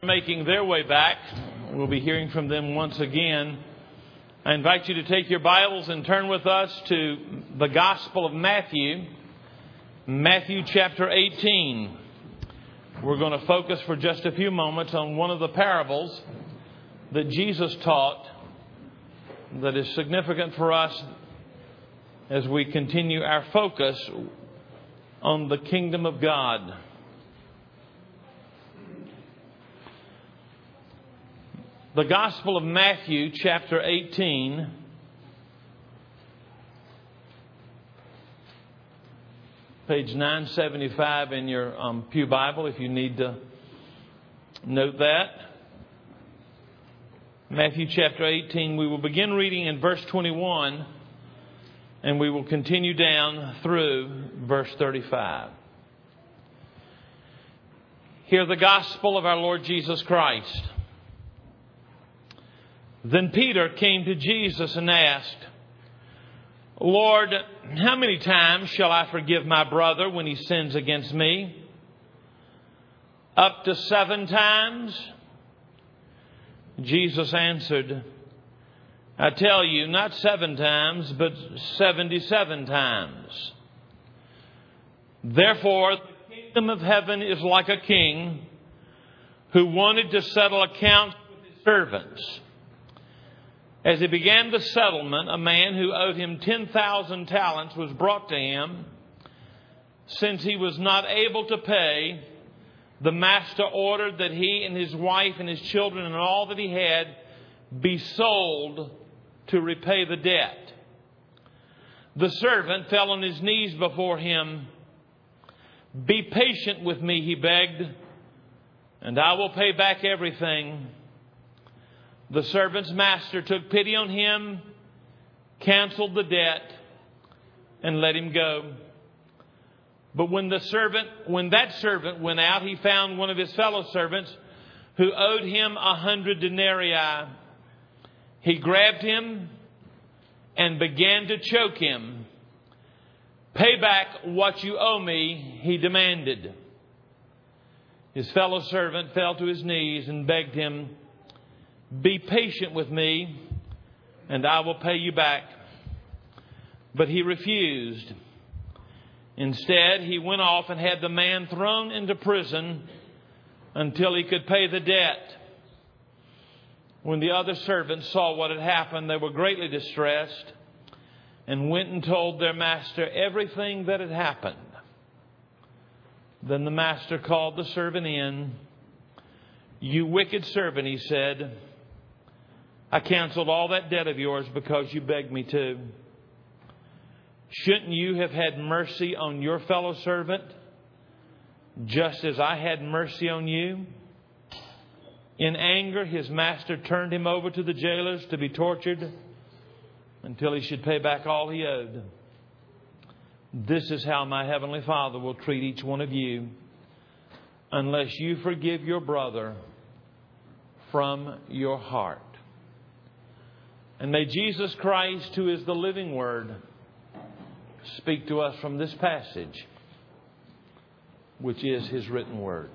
Making their way back. We'll be hearing from them once again. I invite you to take your Bibles and turn with us to the Gospel of Matthew, Matthew chapter 18. We're going to focus for just a few moments on one of the parables that Jesus taught that is significant for us as we continue our focus on the kingdom of God. The Gospel of Matthew, chapter 18, page 975 in your Pew Bible, if you need to note that. Matthew chapter 18, we will begin reading in verse 21, and we will continue down through verse 35. Hear the Gospel of our Lord Jesus Christ. Then Peter came to Jesus and asked, Lord, how many times shall I forgive my brother when he sins against me? Up to 7 times? Jesus answered, I tell you, not 7 times, but 77 times. Therefore, the kingdom of heaven is like a king who wanted to settle accounts with his servants. As he began the settlement, a man who owed him 10,000 talents was brought to him. Since he was not able to pay, the master ordered that he and his wife and his children and all that he had be sold to repay the debt. The servant fell on his knees before him. Be patient with me, he begged, and I will pay back everything. The servant's master took pity on him, canceled the debt, and let him go. But when that servant went out, he found one of his fellow servants who owed him 100 denarii. He grabbed him and began to choke him. Pay back what you owe me, he demanded. His fellow servant fell to his knees and begged him, Be patient with me, and I will pay you back. But he refused. Instead, he went off and had the man thrown into prison until he could pay the debt. When the other servants saw what had happened, they were greatly distressed and went and told their master everything that had happened. Then the master called the servant in. You wicked servant, he said, I canceled all that debt of yours because you begged me to. Shouldn't you have had mercy on your fellow servant, just as I had mercy on you? In anger, his master turned him over to the jailers to be tortured until he should pay back all he owed. This is how my heavenly Father will treat each one of you, unless you forgive your brother from your heart. And may Jesus Christ, who is the living Word, speak to us from this passage, which is His written Word.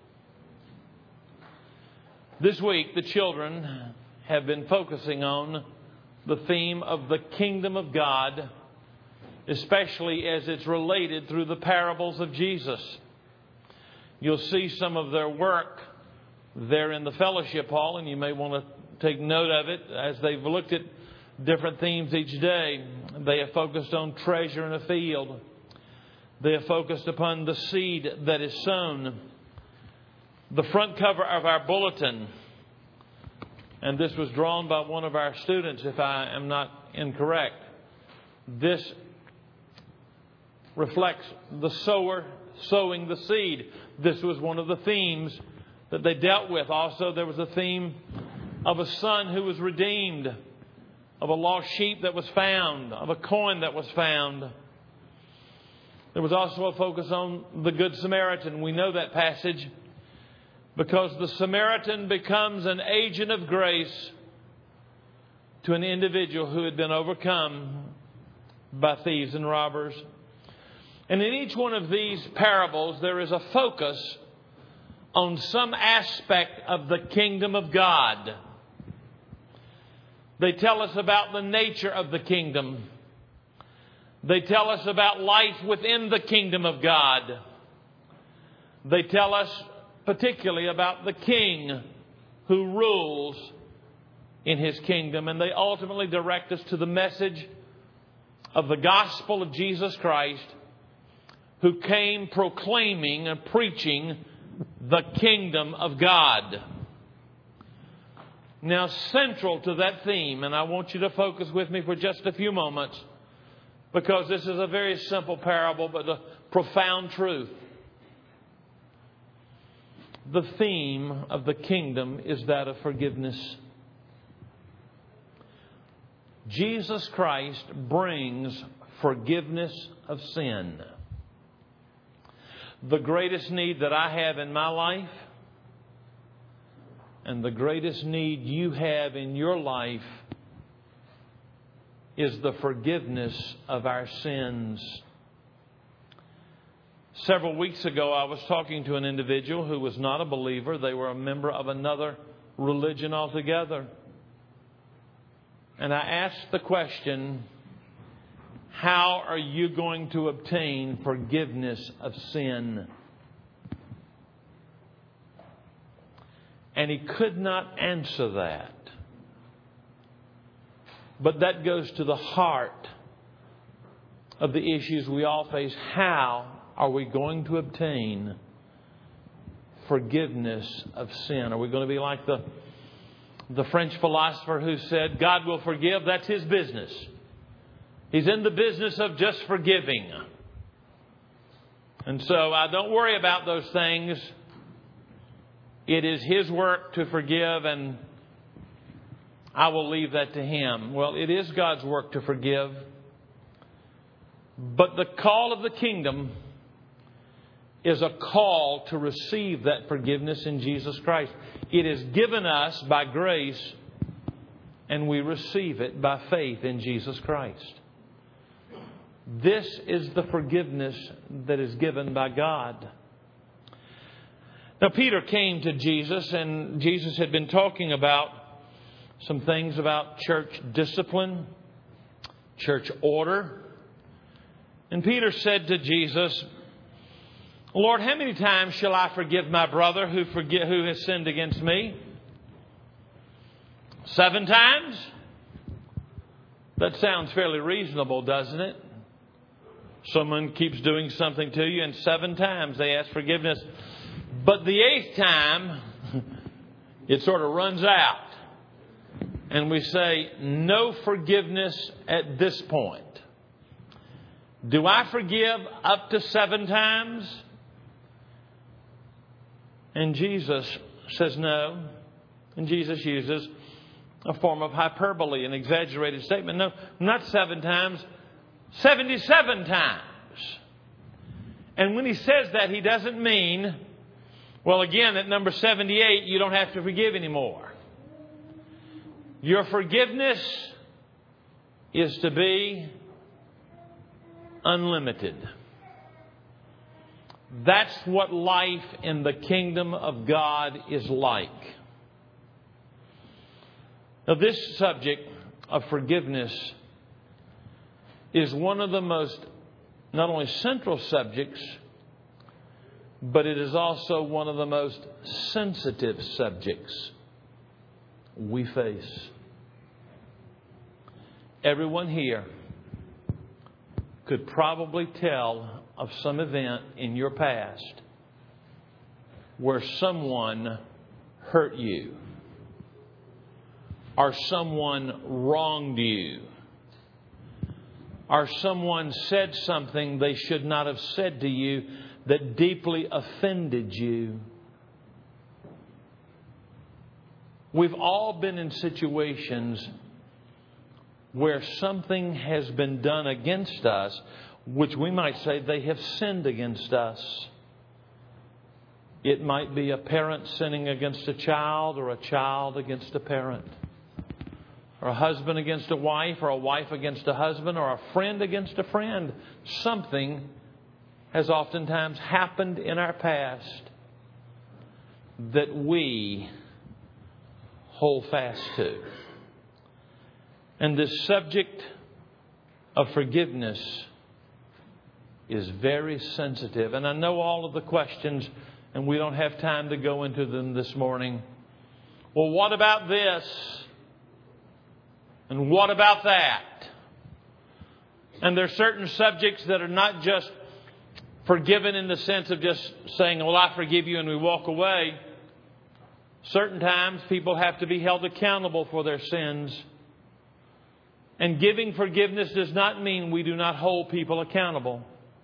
This week, the children have been focusing on the theme of the kingdom of God, especially as it's related through the parables of Jesus. You'll see some of their work there in the fellowship hall, and you may want to take note of it as they've looked at different themes each day. They have focused on treasure in a field. They have focused upon the seed that is sown. The front cover of our bulletin, and this was drawn by one of our students, if I am not incorrect, this reflects the sower sowing the seed. This was one of the themes that they dealt with. Also, there was a theme of a son who was redeemed, of a lost sheep that was found, of a coin that was found. There was also a focus on the Good Samaritan. We know that passage because the Samaritan becomes an agent of grace to an individual who had been overcome by thieves and robbers. And in each one of these parables, there is a focus on some aspect of the kingdom of God. They tell us about the nature of the kingdom. They tell us about life within the kingdom of God. They tell us particularly about the king who rules in His kingdom. And they ultimately direct us to the message of the gospel of Jesus Christ, who came proclaiming and preaching the kingdom of God. Now, central to that theme, and I want you to focus with me for just a few moments, because this is a very simple parable, but a profound truth. The theme of the kingdom is that of forgiveness. Jesus Christ brings forgiveness of sin. The greatest need that I have in my life, and the greatest need you have in your life, is the forgiveness of our sins. Several weeks ago, I was talking to an individual who was not a believer. They were a member of another religion altogether. And I asked the question, how are you going to obtain forgiveness of sin? And he could not answer that. But that goes to the heart of the issues we all face. How are we going to obtain forgiveness of sin? Are we going to be like the French philosopher who said, God will forgive, that's His business. He's in the business of just forgiving. And so I don't worry about those things. It is His work to forgive, and I will leave that to Him. Well, it is God's work to forgive. But the call of the kingdom is a call to receive that forgiveness in Jesus Christ. It is given us by grace, and we receive it by faith in Jesus Christ. This is the forgiveness that is given by God. Now, Peter came to Jesus, and Jesus had been talking about some things about church discipline, church order. And Peter said to Jesus, Lord, how many times shall I forgive my brother who has sinned against me? 7 times? That sounds fairly reasonable, doesn't it? Someone keeps doing something to you, and 7 times they ask forgiveness. But the 8th time, it sort of runs out. And we say, no forgiveness at this point. Do I forgive up to 7 times? And Jesus says no. And Jesus uses a form of hyperbole, an exaggerated statement. No, not 7 times, 77 times. And when He says that, He doesn't mean, well, again, at number 78, you don't have to forgive anymore. Your forgiveness is to be unlimited. That's what life in the kingdom of God is like. Now, this subject of forgiveness is one of the most, not only central subjects, but it is also one of the most sensitive subjects we face. Everyone here could probably tell of some event in your past where someone hurt you, or someone wronged you, or someone said something they should not have said to you that deeply offended you. We've all been in situations where something has been done against us, which we might say they have sinned against us. It might be a parent sinning against a child, or a child against a parent, or a husband against a wife, or a wife against a husband, or a friend against a friend. Something has oftentimes happened in our past. that we hold fast to. And this subject of forgiveness is very sensitive. And I know all of the questions, and we don't have time to go into them this morning. Well, what about this? And what about that? And there are certain subjects that are not just forgiven in the sense of just saying, well, I forgive you, and we walk away. Certain times people have to be held accountable for their sins. And giving forgiveness does not mean we do not hold people accountable.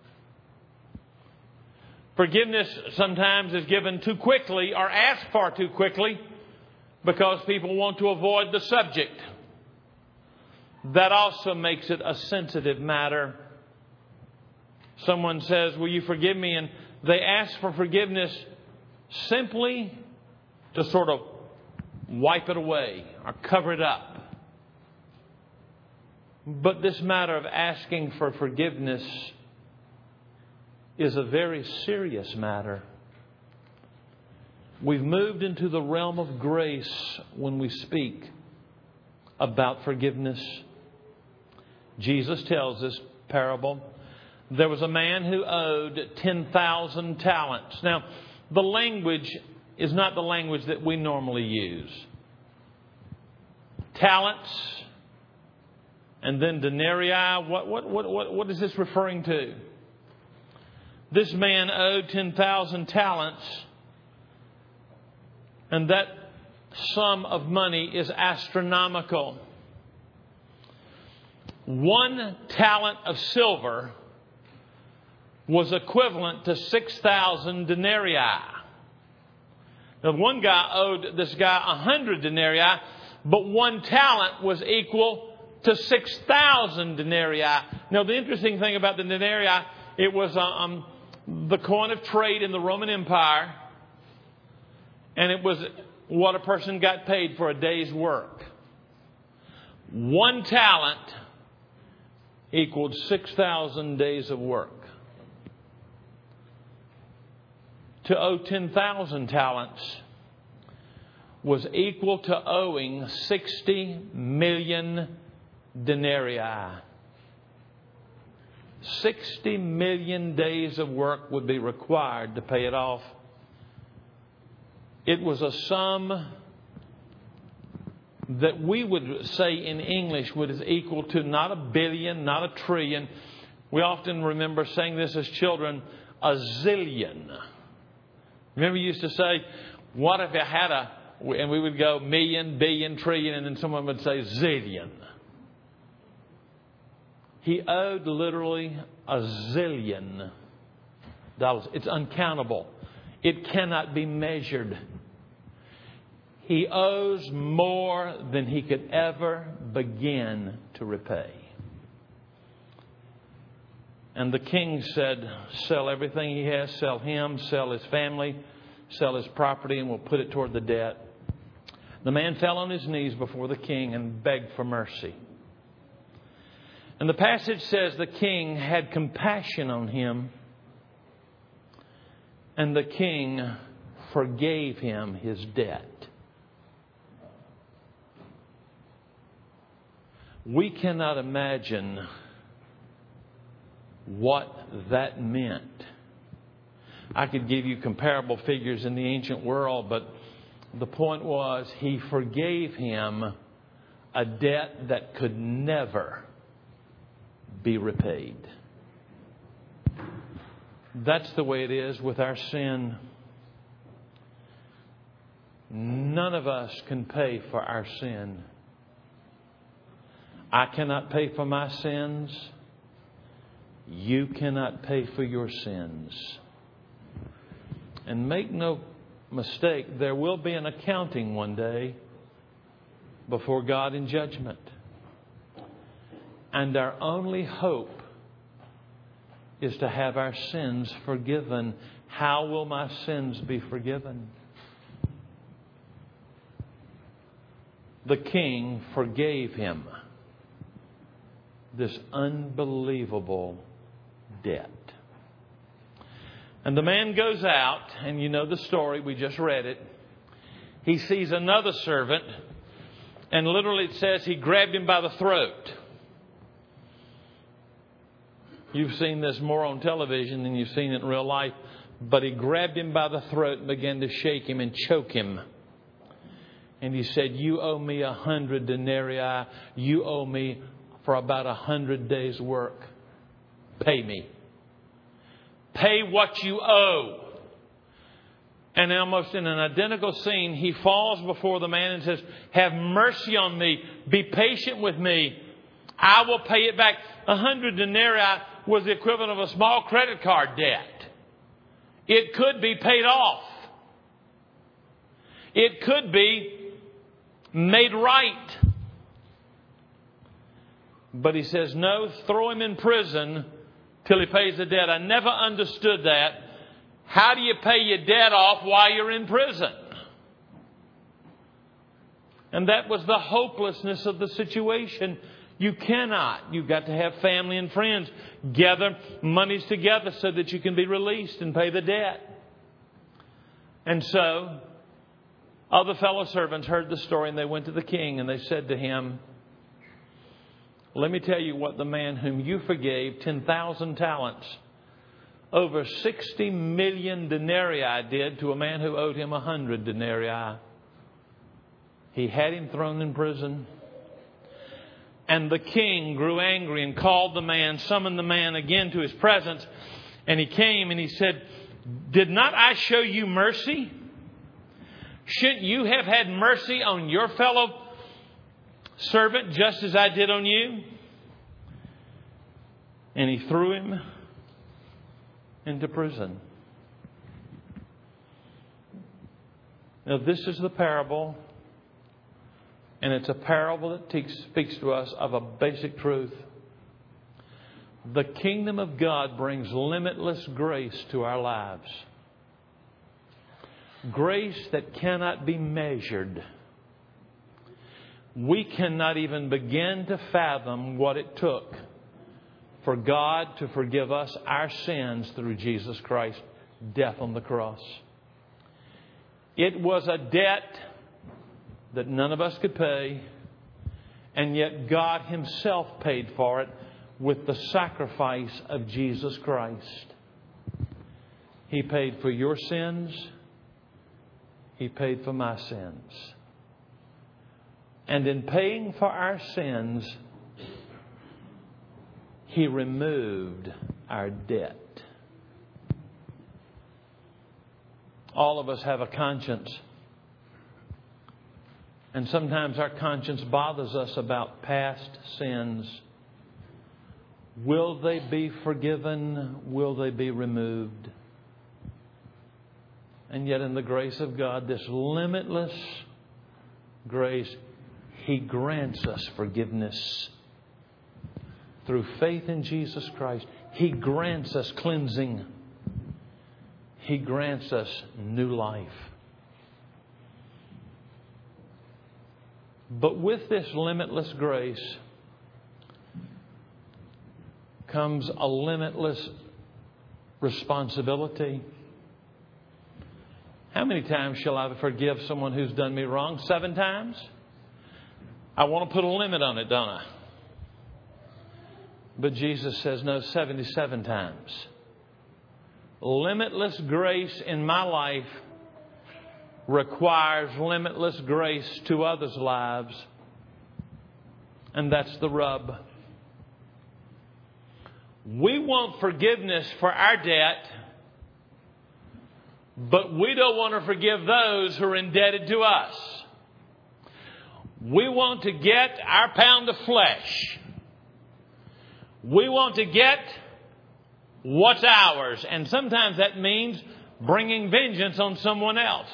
Forgiveness sometimes is given too quickly or asked for too quickly because people want to avoid the subject. That also makes it a sensitive matter. Someone says, will you forgive me? And they ask for forgiveness simply to sort of wipe it away or cover it up. But this matter of asking for forgiveness is a very serious matter. We've moved into the realm of grace when we speak about forgiveness. Jesus tells this parable. There was a man who owed 10,000 talents. Now, the language is not the language that we normally use. Talents and then denarii. What is this referring to? This man owed 10,000 talents, and that sum of money is astronomical. 1 talent of silver was equivalent to 6,000 denarii. Now, one guy owed this guy 100 denarii, but 1 talent was equal to 6,000 denarii. Now, the interesting thing about the denarii, it was the coin of trade in the Roman Empire, and it was what a person got paid for a day's work. 1 talent equaled 6,000 days of work. To owe 10,000 talents was equal to owing 60 million denarii. 60 million days of work would be required to pay it off. It was a sum that we would say in English was equal to not a billion, not a trillion. We often remember saying this as children, a zillion. Remember, we used to say, what if I had and we would go million, billion, trillion, and then someone would say zillion. He owed literally a zillion dollars. It's uncountable. It cannot be measured. He owes more than he could ever begin to repay. And the king said, sell everything he has, sell him, sell his family, sell his property, and we'll put it toward the debt. The man fell on his knees before the king and begged for mercy. And the passage says the king had compassion on him, and the king forgave him his debt. We cannot imagine what that meant. I could give you comparable figures in the ancient world, but the point was he forgave him a debt that could never be repaid. That's the way it is with our sin. None of us can pay for our sin. I cannot pay for my sins. You cannot pay for your sins. And make no mistake, there will be an accounting one day before God in judgment. And our only hope is to have our sins forgiven. How will my sins be forgiven? The king forgave him this unbelievable debt. And the man goes out, and you know the story, we just read it. He sees another servant, and literally it says he grabbed him by the throat. You've seen this more on television than you've seen it in real life. But he grabbed him by the throat and began to shake him and choke him. And he said, "You owe me 100 denarii. You owe me for about 100 days' work. Pay me. Pay what you owe." And almost in an identical scene, he falls before the man and says, "Have mercy on me. Be patient with me. I will pay it back." 100 denarii was the equivalent of a small credit card debt. It could be paid off. It could be made right. But he says, no, throw him in prison till he pays the debt. I never understood that. How do you pay your debt off while you're in prison? And that was the hopelessness of the situation. You cannot. You've got to have family and friends gather monies together so that you can be released and pay the debt. And so, other fellow servants heard the story and they went to the king and they said to him, "Let me tell you what the man whom you forgave 10,000 talents, over 60 million denarii did to a man who owed him 100 denarii. He had him thrown in prison." And the king grew angry and called the man, summoned the man again to his presence. And he came and he said, "Did not I show you mercy? Shouldn't you have had mercy on your fellow servant just as I did on you?" And he threw him into prison. Now this is the parable. And it's a parable that speaks to us of a basic truth. The kingdom of God brings limitless grace to our lives. Grace that cannot be measured. We cannot even begin to fathom what it took for God to forgive us our sins through Jesus Christ's death on the cross. It was a debt that none of us could pay, and yet God Himself paid for it with the sacrifice of Jesus Christ. He paid for your sins. He paid for my sins. And in paying for our sins, He removed our debt. All of us have a conscience. And sometimes our conscience bothers us about past sins. Will they be forgiven? Will they be removed? And yet in the grace of God, this limitless grace, He grants us forgiveness. Through faith in Jesus Christ, He grants us cleansing. He grants us new life. But with this limitless grace comes a limitless responsibility. How many times shall I forgive someone who's done me wrong? 7 times? I want to put a limit on it, don't I? But Jesus says, no, 77 times. Limitless grace in my life requires limitless grace to others' lives. And that's the rub. We want forgiveness for our debt, but we don't want to forgive those who are indebted to us. We want to get our pound of flesh. We want to get what's ours. And sometimes that means bringing vengeance on someone else.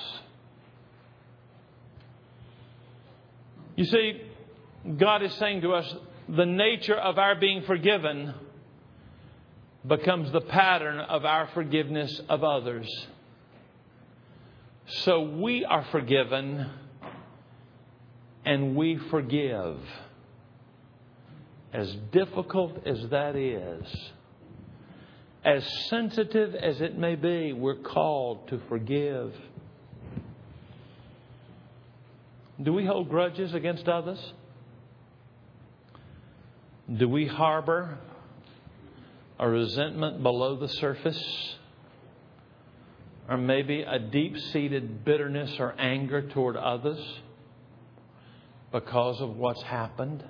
You see, God is saying to us, the nature of our being forgiven becomes the pattern of our forgiveness of others. So we are forgiven and we forgive. As difficult as that is, as sensitive as it may be, we're called to forgive. Do we hold grudges against others? Do we harbor a resentment below the surface? Or maybe a deep-seated bitterness or anger toward others because of what's happened?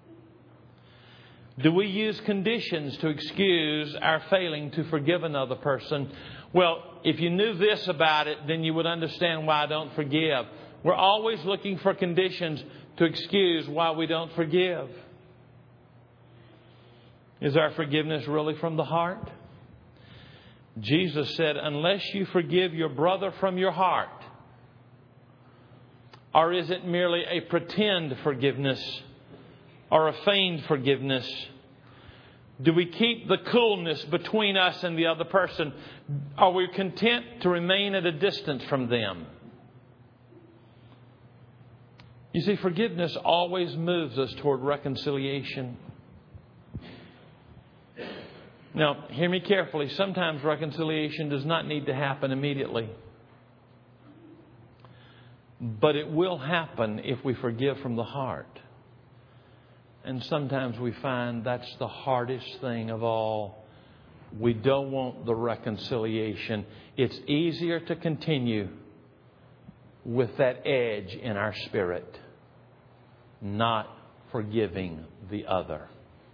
Do we use conditions to excuse our failing to forgive another person? Well, if you knew this about it, then you would understand why I don't forgive. We're always looking for conditions to excuse why we don't forgive. Is our forgiveness really from the heart? Jesus said, unless you forgive your brother from your heart, or is it merely a pretend forgiveness or a feigned forgiveness? Do we keep the coolness between us and the other person? Are we content to remain at a distance from them? You see, forgiveness always moves us toward reconciliation. Now, hear me carefully. Sometimes reconciliation does not need to happen immediately. But it will happen if we forgive from the heart. And sometimes we find that's the hardest thing of all. We don't want the reconciliation. It's easier to continue with that edge in our spirit, not forgiving the other.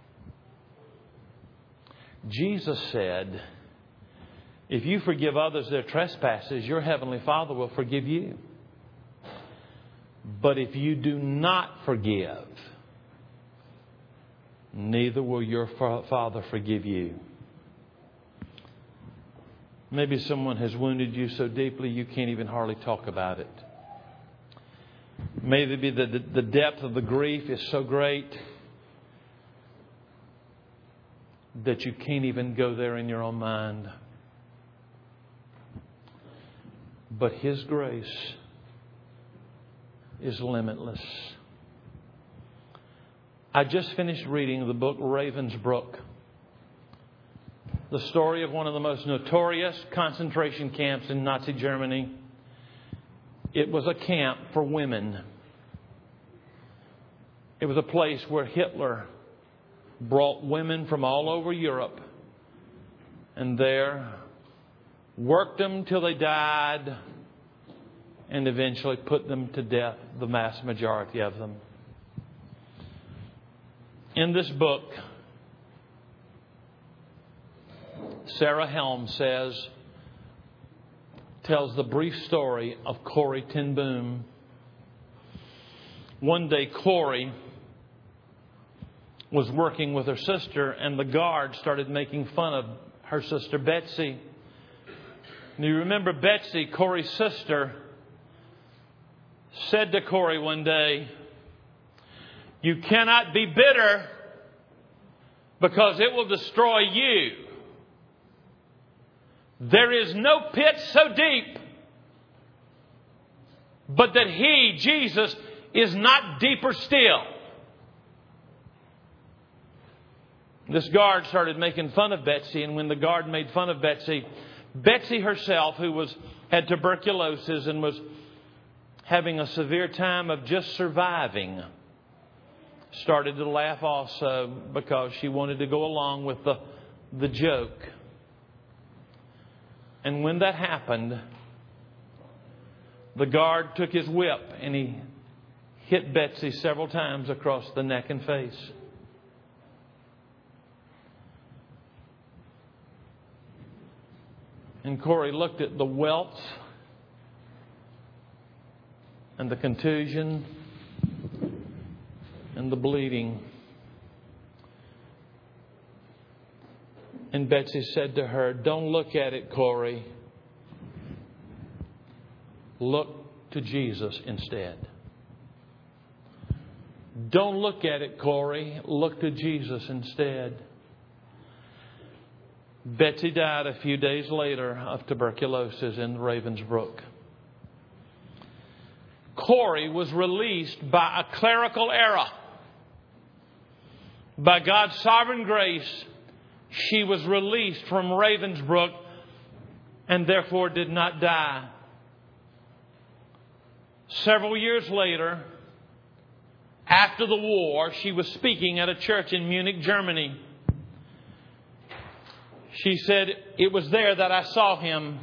Jesus said, if you forgive others their trespasses, your heavenly Father will forgive you. But if you do not forgive, neither will your Father forgive you. Maybe someone has wounded you so deeply you can't even hardly talk about it. Maybe the depth of the grief is so great that you can't even go there in your own mind. But His grace is limitless. I just finished reading the book Ravensbrück, the story of one of the most notorious concentration camps in Nazi Germany. It was a camp for women. It was a place where Hitler brought women from all over Europe and there worked them till they died and eventually put them to death, the mass majority of them. In this book, Sarah Helm tells the brief story of Corrie ten Boom. One day, Corrie was working with her sister, and the guard started making fun of her sister Betsy. And you remember Betsy, Corrie's sister, said to Corrie one day, "You cannot be bitter because it will destroy you. There is no pit so deep, but that He, Jesus, is not deeper still." This guard started making fun of Betsy, and when the guard made fun of Betsy, Betsy herself, who had tuberculosis and was having a severe time of just surviving, started to laugh also because she wanted to go along with the joke. And when that happened, the guard took his whip and he hit Betsy several times across the neck and face. And Corrie looked at the welts and the contusion and the bleeding. And Betsy said to her, "Don't look at it, Corrie. Look to Jesus instead." Don't look at it, Corrie. Look to Jesus instead. Betsy died a few days later of tuberculosis in Ravensbrück. Corrie was released by a clerical error. By God's sovereign grace, she was released from Ravensbrück and therefore did not die. Several years later, after the war, she was speaking at a church in Munich, Germany. She said, "It was there that I saw him.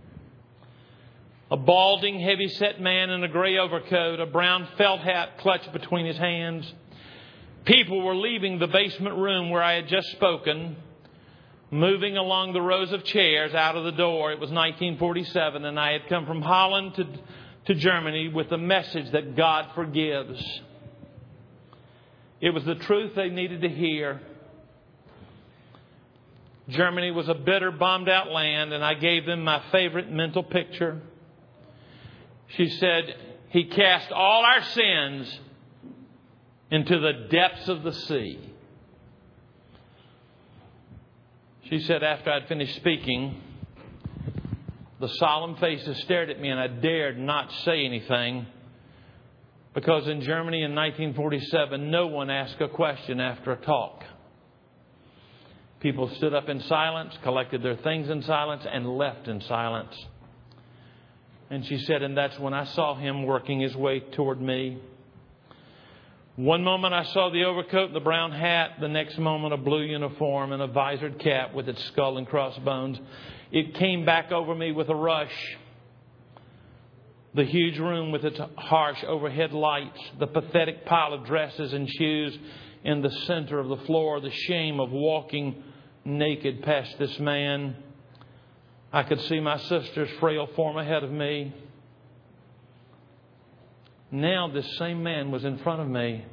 A balding, heavy-set man in a gray overcoat, a brown felt hat clutched between his hands. People were leaving the basement room where I had just spoken, moving along the rows of chairs out of the door. It was 1947, and I had come from Holland to Germany with the message that God forgives. It was the truth they needed to hear. Germany was a bitter, bombed-out land, and I gave them my favorite mental picture." She said, "He cast all our sins into the depths of the sea." She said, after I'd finished speaking, the solemn faces stared at me, and I dared not say anything, because in Germany in 1947, no one asked a question after a talk. People stood up in silence, collected their things in silence, and left in silence. And she said, and that's when I saw him working his way toward me. One moment I saw the overcoat and the brown hat. The next moment a blue uniform and a visored cap with its skull and crossbones. It came back over me with a rush. The huge room with its harsh overhead lights. The pathetic pile of dresses and shoes in the center of the floor. The shame of walking naked past this man. I could see my sister's frail form ahead of me. Now this same man was in front of me.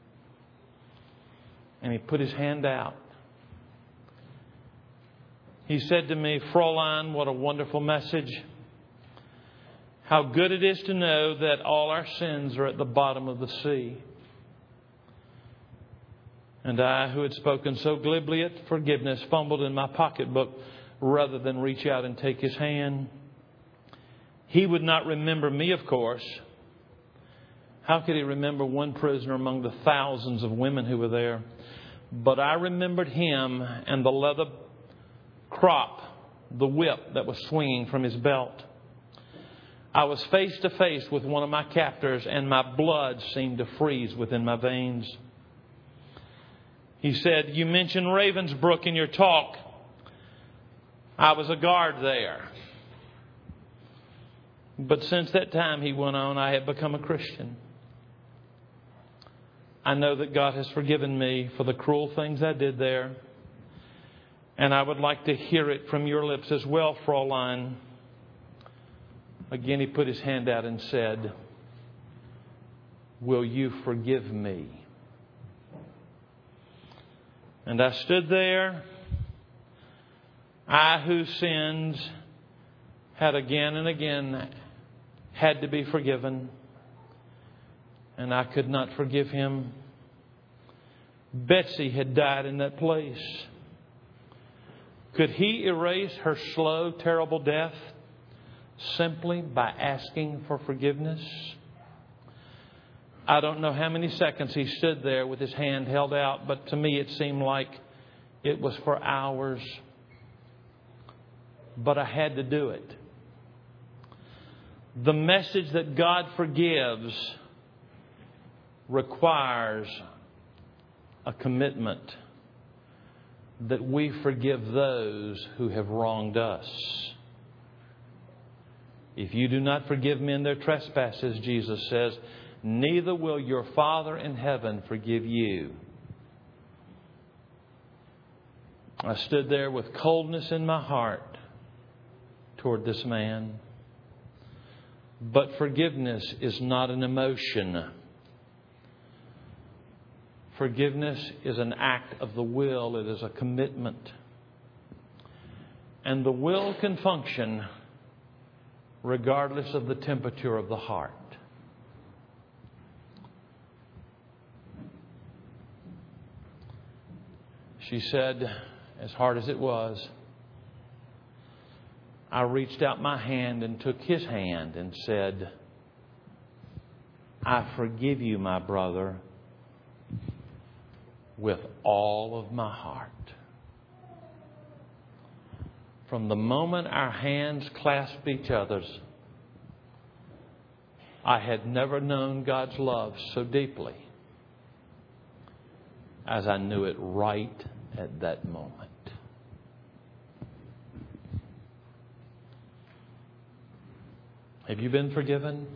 And he put his hand out. He said to me, "Fräulein, what a wonderful message. How good it is to know that all our sins are at the bottom of the sea." And I, who had spoken so glibly at forgiveness, fumbled in my pocketbook rather than reach out and take his hand. He would not remember me, of course. How could he remember one prisoner among the thousands of women who were there? But I remembered him and the leather crop, the whip that was swinging from his belt. I was face to face with one of my captors, and my blood seemed to freeze within my veins. He said, "You mentioned Ravensbrück in your talk. I was a guard there. But since that time," he went on, "I have become a Christian. I know that God has forgiven me for the cruel things I did there. And I would like to hear it from your lips as well, Fräulein." Again, he put his hand out and said, "Will you forgive me?" And I stood there. I, whose sins had again and again had to be forgiven. And I could not forgive him. Betsy had died in that place. Could he erase her slow, terrible death simply by asking for forgiveness? I don't know how many seconds he stood there with his hand held out, but to me it seemed like it was for hours. But I had to do it. The message that God forgives requires a commitment that we forgive those who have wronged us. If you do not forgive men their trespasses, Jesus says, neither will your Father in heaven forgive you. I stood there with coldness in my heart toward this man. But forgiveness is not an emotion. Forgiveness is an act of the will. It is a commitment. And the will can function regardless of the temperature of the heart. She said, as hard as it was, I reached out my hand and took his hand and said, I forgive you, my brother, with all of my heart. from the moment our hands clasped each other's, I had never known God's love so deeply as I knew it right at that moment. Have you been forgiven?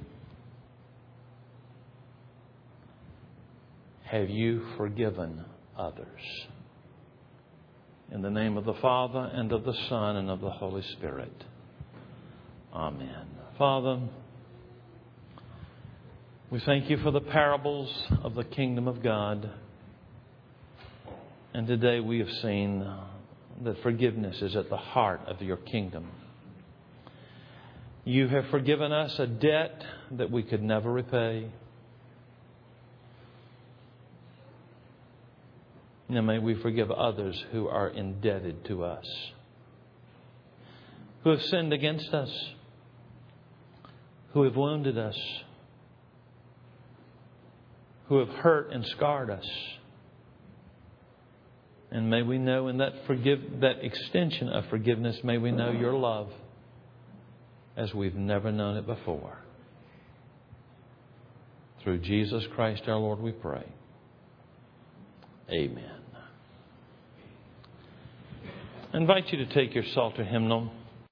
Have you forgiven others? In the name of the Father, and of the Son, and of the Holy Spirit. Amen. Father, we thank you for the parables of the kingdom of God. And today we have seen that forgiveness is at the heart of your kingdom. You have forgiven us a debt that we could never repay. Now may we forgive others who are indebted to us, who have sinned against us, who have wounded us, who have hurt and scarred us. And may we know in that extension of forgiveness, may we know your love as we've never known it before. Through Jesus Christ our Lord we pray. Amen. I invite you to take your Psalter hymnal.